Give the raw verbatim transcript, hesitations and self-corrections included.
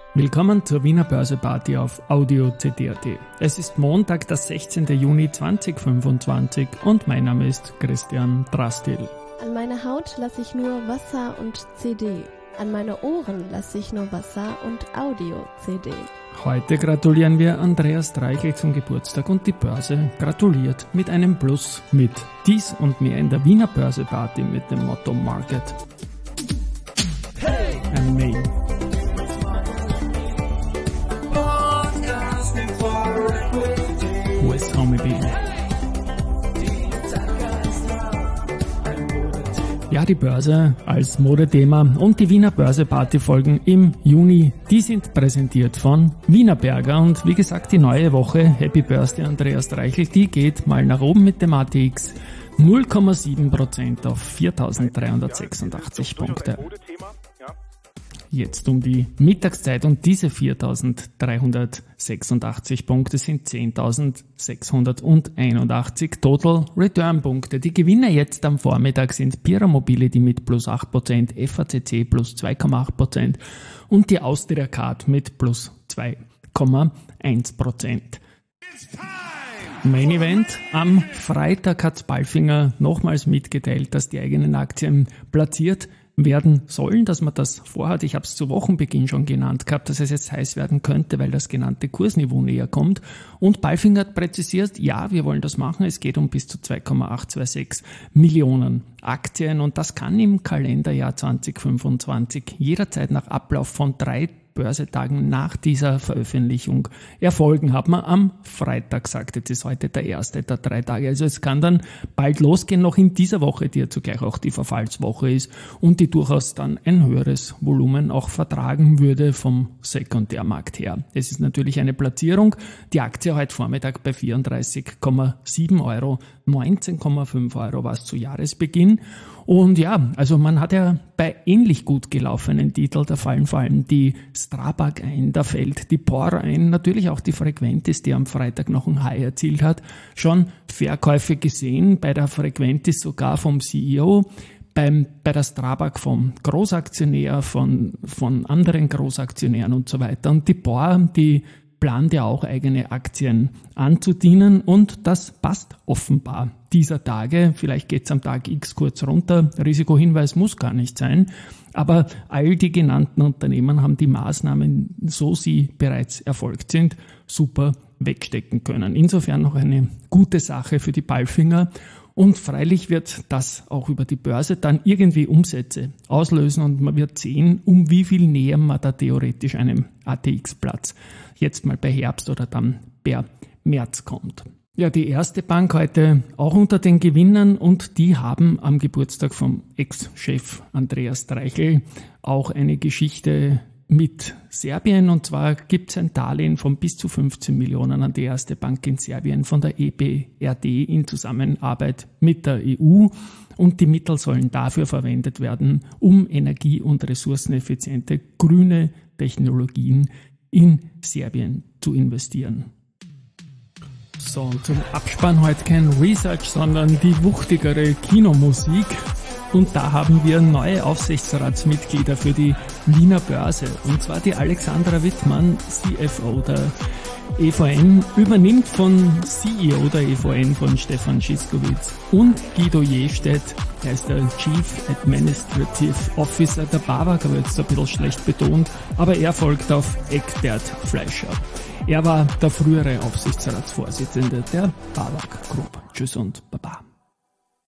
Willkommen zur Wiener Börse-Party auf Audio C D punkt A T. Es ist Montag, der sechzehnten Juni zweitausendfünfundzwanzig und mein Name ist Christian Drastil. An meiner Haut lasse ich nur Wasser und C D. An meine Ohren lasse ich nur Wasser und Audio-C D. Heute gratulieren wir Andreas Streichel zum Geburtstag und die Börse gratuliert mit einem Plus mit. Dies und mehr in der Wiener Börse-Party mit dem Motto Market. Hey! And me. With Homie B. Ja, die Börse als Modethema und die Wiener Börse-Party-Folgen im Juni, die sind präsentiert von Wienerberger. Und wie gesagt, die neue Woche, Happy Birthday Andreas Streichel, die geht mal nach oben mit dem A T X null Komma sieben Prozent auf viertausenddreihundertsechsundachtzig Punkte. Jetzt um die Mittagszeit und diese viertausenddreihundertsechsundachtzig Punkte sind zehntausendsechshunderteinundachtzig Total Return Punkte. Die Gewinner jetzt am Vormittag sind Pierer Mobility mit plus acht Prozent, F A C C plus zwei Komma acht Prozent und die Austria Card mit plus zwei Komma eins Prozent. Main Event. Am Freitag hat Palfinger nochmals mitgeteilt, dass die eigenen Aktien platziert werden sollen, dass man das vorhat. Ich habe es zu Wochenbeginn schon genannt gehabt, dass es jetzt heiß werden könnte, weil das genannte Kursniveau näher kommt. Und Palfinger hat präzisiert, ja, wir wollen das machen. Es geht um bis zu zwei Komma achthundertsechsundzwanzig Millionen Aktien und das kann im Kalenderjahr zweitausendfünfundzwanzig jederzeit nach Ablauf von drei Börsetagen nach dieser Veröffentlichung erfolgen, hat man am Freitag gesagt. Jetzt ist heute der erste der drei Tage. Also es kann dann bald losgehen, noch in dieser Woche, die ja zugleich auch die Verfallswoche ist und die durchaus dann ein höheres Volumen auch vertragen würde vom Sekundärmarkt her. Es ist natürlich eine Platzierung. Die Aktie heute Vormittag bei vierunddreißig Komma sieben Euro, neunzehn Komma fünf Euro war es zu Jahresbeginn. Und ja, also man hat ja bei ähnlich gut gelaufenen Titeln, da fallen vor allem die Strabag ein, da fällt die Por ein, natürlich auch die Frequentis, die am Freitag noch ein High erzielt hat, schon Verkäufe gesehen, bei der Frequentis sogar vom C E O, beim, bei der Strabag vom Großaktionär, von, von anderen Großaktionären und so weiter. Und die Por, die plant ja auch eigene Aktien anzudienen und das passt offenbar dieser Tage. Vielleicht geht es am Tag X kurz runter, Risikohinweis muss gar nicht sein, aber all die genannten Unternehmen haben die Maßnahmen, so sie bereits erfolgt sind, super wegstecken können. Insofern noch eine gute Sache für die Palfinger. Und freilich wird das auch über die Börse dann irgendwie Umsätze auslösen und man wird sehen, um wie viel näher man da theoretisch einem A T X-Platz jetzt mal bei Herbst oder dann per März kommt. Ja, die erste Bank heute auch unter den Gewinnern und die haben am Geburtstag vom Ex-Chef Andreas Streichel auch eine Geschichte mit Serbien, und zwar gibt es ein Darlehen von bis zu fünfzehn Millionen an die erste Bank in Serbien von der E B R D in Zusammenarbeit mit der E U und die Mittel sollen dafür verwendet werden, um energie- und ressourceneffiziente grüne Technologien in Serbien zu investieren. So, und zum Abspann heute kein Research, sondern die wuchtigere Kinomusik. Und da haben wir neue Aufsichtsratsmitglieder für die Wiener Börse. Und zwar die Alexandra Wittmann, C F O der E V N, übernimmt von C E O der E V N von Stefan Szyszkowitz. Und Guido Jestedt, er ist der Chief Administrative Officer der BAWAG, aber jetzt ein bisschen schlecht betont, aber er folgt auf Eckbert Fleischer. Er war der frühere Aufsichtsratsvorsitzende der BAWAG Group. Tschüss und Baba.